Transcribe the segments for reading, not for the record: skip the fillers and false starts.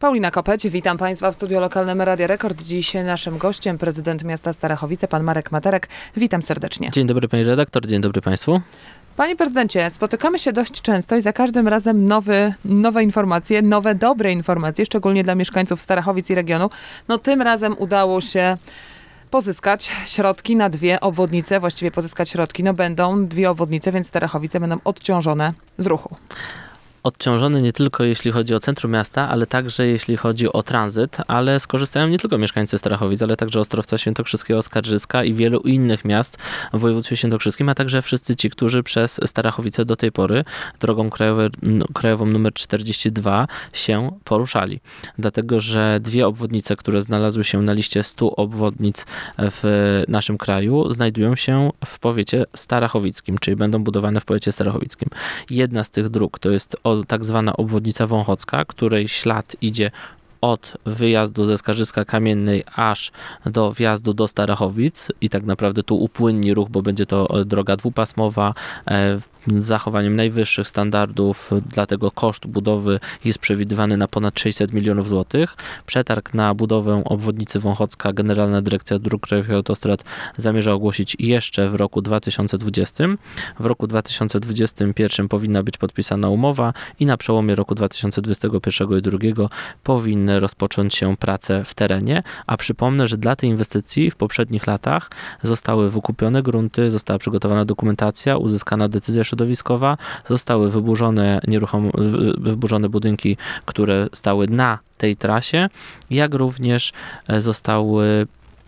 Paulina Kopeć, witam Państwa w studiu lokalnym Radia Rekord. Dziś naszym gościem prezydent miasta Starachowice, pan Marek Materek. Witam serdecznie. Dzień dobry pani redaktor, dzień dobry Państwu. Panie prezydencie, spotykamy się dość często i za każdym razem nowe informacje, nowe, dobre informacje, szczególnie dla mieszkańców Starachowic i regionu. No tym razem udało się pozyskać środki na 2 obwodnice, właściwie pozyskać środki. No będą 2 obwodnice, więc Starachowice będą odciążone z ruchu. Odciążony nie tylko jeśli chodzi o centrum miasta, ale także jeśli chodzi o tranzyt, ale skorzystają nie tylko mieszkańcy Starachowic, ale także Ostrowca Świętokrzyskiego, Skarżyska i wielu innych miast w województwie świętokrzyskim, a także wszyscy ci, którzy przez Starachowice do tej pory drogą krajową nr 42 się poruszali. Dlatego, że 2 obwodnice, które znalazły się na liście 100 obwodnic w naszym kraju, znajdują się w powiecie starachowickim, czyli będą budowane w powiecie starachowickim. Jedna z tych dróg to jest tak zwana obwodnica wąchocka, której ślad idzie od wyjazdu ze Skarżyska Kamiennej aż do wjazdu do Starachowic i tak naprawdę tu upłynni ruch, bo będzie to droga dwupasmowa, z zachowaniem najwyższych standardów, dlatego koszt budowy jest przewidywany na ponad 600 milionów złotych. Przetarg na budowę obwodnicy Wąchocka Generalna Dyrekcja Dróg Krajowych i Autostrad zamierza ogłosić jeszcze w roku 2020. W roku 2021 powinna być podpisana umowa i na przełomie roku 2021 i 2022 powinny rozpocząć się prace w terenie, a przypomnę, że dla tej inwestycji w poprzednich latach zostały wykupione grunty, została przygotowana dokumentacja, uzyskana decyzja środowiskowa, zostały wyburzone budynki, które stały na tej trasie, jak również zostały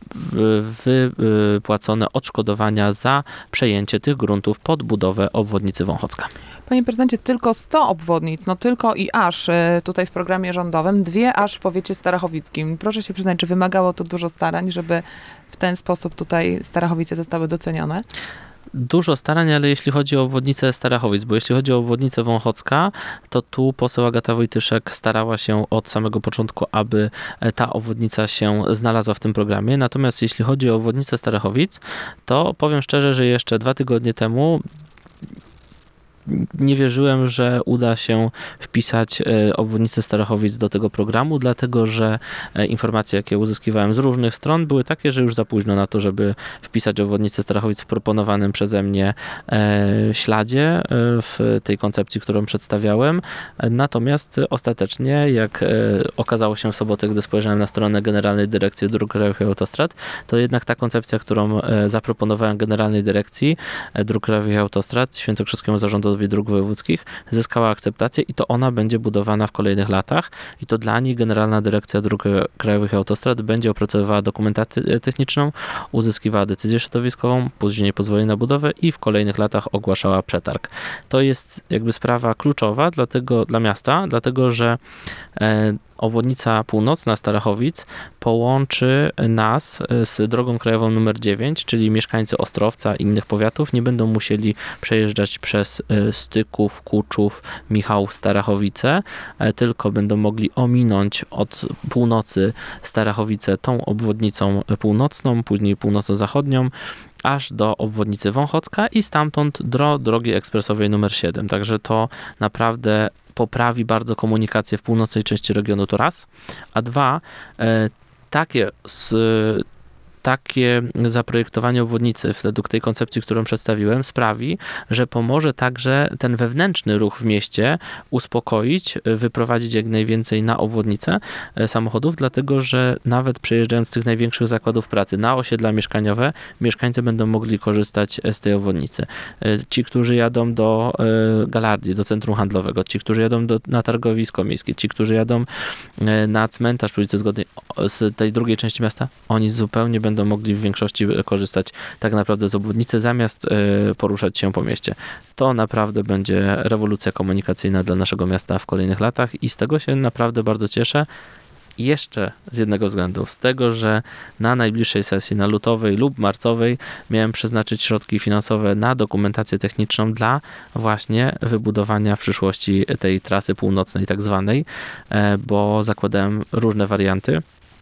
wypłacone odszkodowania za przejęcie tych gruntów pod budowę obwodnicy Wąchocka. Panie prezydencie, tylko 100 obwodnic, no tylko i aż tutaj w programie rządowym, 2 aż w powiecie starachowickim. Proszę się przyznać, czy wymagało to dużo starań, żeby w ten sposób tutaj Starachowice zostały docenione? Dużo starań, ale jeśli chodzi o obwodnicę Starachowic, bo jeśli chodzi o obwodnicę Wąchocka, to tu poseł Agata Wojtyszek starała się od samego początku, aby ta obwodnica się znalazła w tym programie. Natomiast jeśli chodzi o obwodnicę Starachowic, to powiem szczerze, że jeszcze 2 tygodnie temu nie wierzyłem, że uda się wpisać obwodnicę Starachowic do tego programu, dlatego że informacje, jakie uzyskiwałem z różnych stron, były takie, że już za późno na to, żeby wpisać obwodnicę Starachowic w proponowanym przeze mnie śladzie w tej koncepcji, którą przedstawiałem. Natomiast ostatecznie, jak okazało się w sobotę, gdy spojrzałem na stronę Generalnej Dyrekcji Dróg Krajowych i Autostrad, to jednak ta koncepcja, którą zaproponowałem Generalnej Dyrekcji Dróg Krajowych i Autostrad, Świętokrzyskiemu Zarządowi Dróg Wojewódzkich, zyskała akceptację i to ona będzie budowana w kolejnych latach i to dla niej Generalna Dyrekcja Dróg Krajowych i Autostrad będzie opracowywała dokumentację techniczną, uzyskiwała decyzję środowiskową, później pozwolenie na budowę i w kolejnych latach ogłaszała przetarg. To jest jakby sprawa kluczowa dla miasta, dlatego że obwodnica północna Starachowic połączy nas z drogą krajową nr 9, czyli mieszkańcy Ostrowca i innych powiatów nie będą musieli przejeżdżać przez Styków, Kuczów, Michałów, Starachowice, tylko będą mogli ominąć od północy Starachowice tą obwodnicą północną, później północno-zachodnią, aż do obwodnicy Wąchocka i stamtąd do drogi ekspresowej nr 7. Także to naprawdę poprawi bardzo komunikację w północnej części regionu, to raz. A 2, takie zaprojektowanie obwodnicy według tej koncepcji, którą przedstawiłem, sprawi, że pomoże także ten wewnętrzny ruch w mieście uspokoić, wyprowadzić jak najwięcej na obwodnicę samochodów, dlatego że nawet przejeżdżając z tych największych zakładów pracy na osiedla mieszkaniowe, mieszkańcy będą mogli korzystać z tej obwodnicy. Ci, którzy jadą do Galardii, do centrum handlowego, ci, którzy jadą na targowisko miejskie, ci, którzy jadą na cmentarz przy ulicy Zgodnej z tej drugiej części miasta, oni zupełnie będą mogli w większości korzystać tak naprawdę z obwodnicy, zamiast poruszać się po mieście. To naprawdę będzie rewolucja komunikacyjna dla naszego miasta w kolejnych latach i z tego się naprawdę bardzo cieszę. Jeszcze z jednego względu, z tego, że na najbliższej sesji, na lutowej lub marcowej, miałem przeznaczyć środki finansowe na dokumentację techniczną dla właśnie wybudowania w przyszłości tej trasy północnej tak zwanej, bo zakładałem różne warianty.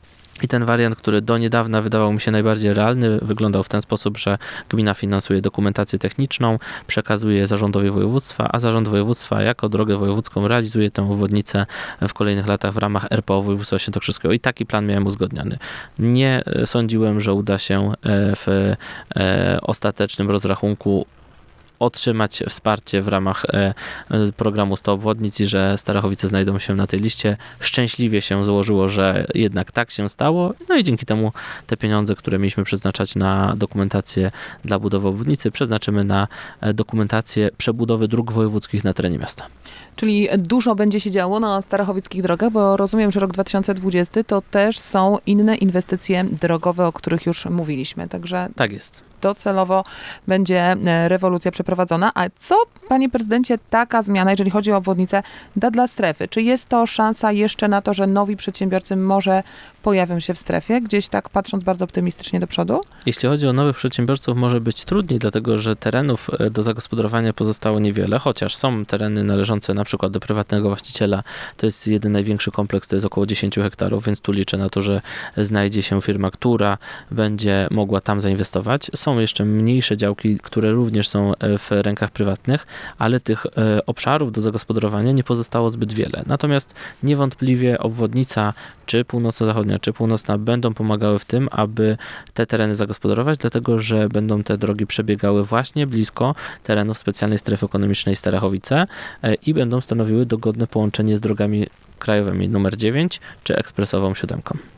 I ten wariant, który do niedawna wydawał mi się najbardziej realny, wyglądał w ten sposób, że gmina finansuje dokumentację techniczną, przekazuje zarządowi województwa, a zarząd województwa jako drogę wojewódzką realizuje tę obwodnicę w kolejnych latach w ramach RPO województwa świętokrzyskiego. I taki plan miałem uzgodniony. Nie sądziłem, że uda się w ostatecznym rozrachunku otrzymać wsparcie w ramach programu 100 obwodnic i że Starachowice znajdą się na tej liście. Szczęśliwie się złożyło, że jednak tak się stało. No i dzięki temu te pieniądze, które mieliśmy przeznaczać na dokumentację dla budowy obwodnicy, przeznaczymy na dokumentację przebudowy dróg wojewódzkich na terenie miasta. Czyli dużo będzie się działo na starachowickich drogach, bo rozumiem, że rok 2020 to też są inne inwestycje drogowe, o których już mówiliśmy. Także Tak jest. docelowo będzie rewolucja przeprowadzona. A co, panie prezydencie, taka zmiana, jeżeli chodzi o obwodnicę, da dla strefy? Czy jest to szansa jeszcze na to, że nowi przedsiębiorcy może pojawią się w strefie, gdzieś tak patrząc bardzo optymistycznie do przodu? Jeśli chodzi o nowych przedsiębiorców, może być trudniej, dlatego że terenów do zagospodarowania pozostało niewiele, chociaż są tereny należące na przykład do prywatnego właściciela. To jest jeden największy kompleks, to jest około 10 hektarów, więc tu liczę na to, że znajdzie się firma, która będzie mogła tam zainwestować. Są jeszcze mniejsze działki, które również są w rękach prywatnych, ale tych obszarów do zagospodarowania nie pozostało zbyt wiele. Natomiast niewątpliwie obwodnica, czy północno-zachodnia, czy północna, będą pomagały w tym, aby te tereny zagospodarować, dlatego że będą te drogi przebiegały właśnie blisko terenów specjalnej strefy ekonomicznej Starachowice i będą stanowiły dogodne połączenie z drogami krajowymi numer 9 czy ekspresową 7.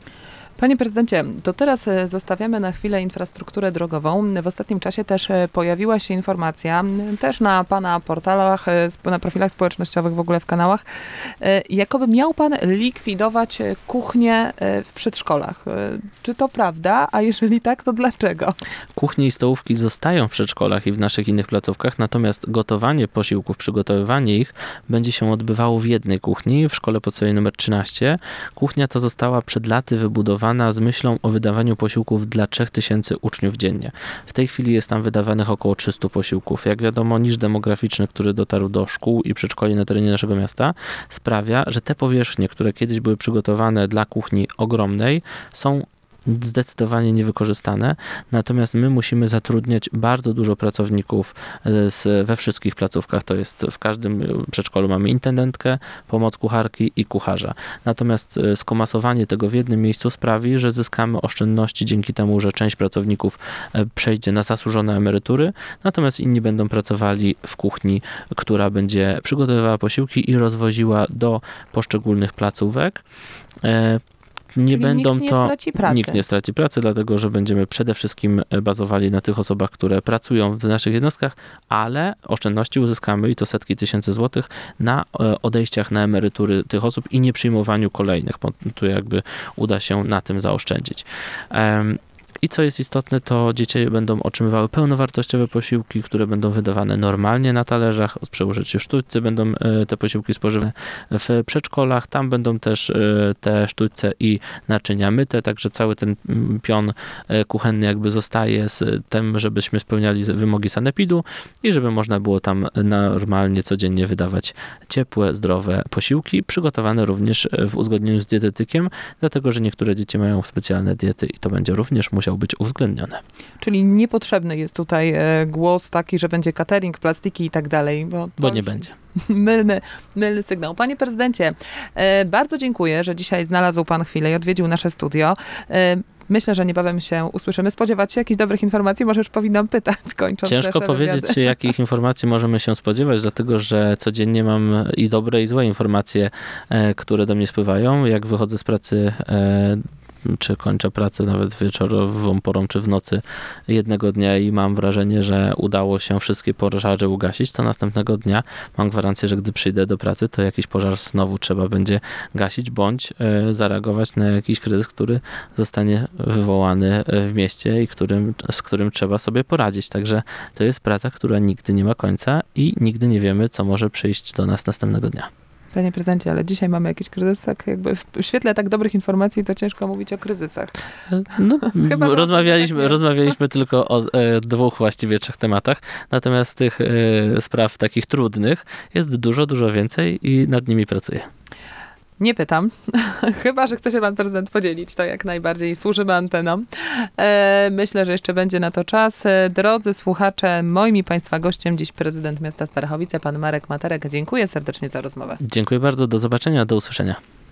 Panie prezydencie, to teraz zostawiamy na chwilę infrastrukturę drogową. W ostatnim czasie też pojawiła się informacja, też na pana portalach, na profilach społecznościowych, w ogóle w kanałach, jakoby miał pan likwidować kuchnie w przedszkolach. Czy to prawda? A jeżeli tak, to dlaczego? Kuchnie i stołówki zostają w przedszkolach i w naszych innych placówkach, natomiast gotowanie posiłków, przygotowywanie ich będzie się odbywało w jednej kuchni, w szkole podstawowej nr 13. Kuchnia ta została przed laty wybudowana z myślą o wydawaniu posiłków dla 3000 uczniów dziennie. W tej chwili jest tam wydawanych około 300 posiłków. Jak wiadomo, niż demograficzny, który dotarł do szkół i przedszkoli na terenie naszego miasta, sprawia, że te powierzchnie, które kiedyś były przygotowane dla kuchni ogromnej, są zdecydowanie niewykorzystane, natomiast my musimy zatrudniać bardzo dużo pracowników we wszystkich placówkach, to jest w każdym przedszkolu mamy intendentkę, pomoc kucharki i kucharza. Natomiast skomasowanie tego w jednym miejscu sprawi, że zyskamy oszczędności dzięki temu, że część pracowników przejdzie na zasłużone emerytury, natomiast inni będą pracowali w kuchni, która będzie przygotowywała posiłki i rozwoziła do poszczególnych placówek. Czyli nikt nie straci pracy, dlatego że będziemy przede wszystkim bazowali na tych osobach, które pracują w naszych jednostkach, ale oszczędności uzyskamy i to setki tysięcy złotych na odejściach na emerytury tych osób i nie przyjmowaniu kolejnych, bo tu jakby uda się na tym zaoszczędzić. I co jest istotne, to dzieci będą otrzymywały pełnowartościowe posiłki, które będą wydawane normalnie na talerzach. Przy użyciu sztućcy będą te posiłki spożywane w przedszkolach. Tam będą też te sztućce i naczynia myte, także cały ten pion kuchenny jakby zostaje z tym, żebyśmy spełniali wymogi sanepidu i żeby można było tam normalnie, codziennie wydawać ciepłe, zdrowe posiłki, przygotowane również w uzgodnieniu z dietetykiem, dlatego że niektóre dzieci mają specjalne diety i to będzie również musiał być uwzględnione. Czyli niepotrzebny jest tutaj głos taki, że będzie catering, plastiki i tak dalej. Bo nie będzie. Mylny sygnał. Panie prezydencie, bardzo dziękuję, że dzisiaj znalazł pan chwilę i odwiedził nasze studio. Myślę, że niebawem się usłyszymy. Spodziewać się jakichś dobrych informacji? Może już powinnam pytać, kończąc. Ciężko powiedzieć, jakich informacji możemy się spodziewać, dlatego że codziennie mam i dobre, i złe informacje, które do mnie spływają. Jak wychodzę z pracy, czy kończę pracę nawet wieczorową porą, czy w nocy jednego dnia i mam wrażenie, że udało się wszystkie pożary ugasić, to następnego dnia mam gwarancję, że gdy przyjdę do pracy, to jakiś pożar znowu trzeba będzie gasić, bądź zareagować na jakiś kryzys, który zostanie wywołany w mieście i z którym trzeba sobie poradzić. Także to jest praca, która nigdy nie ma końca i nigdy nie wiemy, co może przyjść do nas następnego dnia. Panie prezydencie, ale dzisiaj mamy jakiś kryzys, tak jakby w świetle tak dobrych informacji to ciężko mówić o kryzysach. No, rozmawialiśmy tylko o dwóch, właściwie 3 tematach, natomiast tych spraw takich trudnych jest dużo, dużo więcej i nad nimi pracuję. Nie pytam, chyba że chce się pan prezydent podzielić, to jak najbardziej służymy anteną. Myślę, że jeszcze będzie na to czas. Drodzy słuchacze, moim i państwa gościem dziś prezydent miasta Starachowice, pan Marek Materek. Dziękuję serdecznie za rozmowę. Dziękuję bardzo, do zobaczenia, do usłyszenia.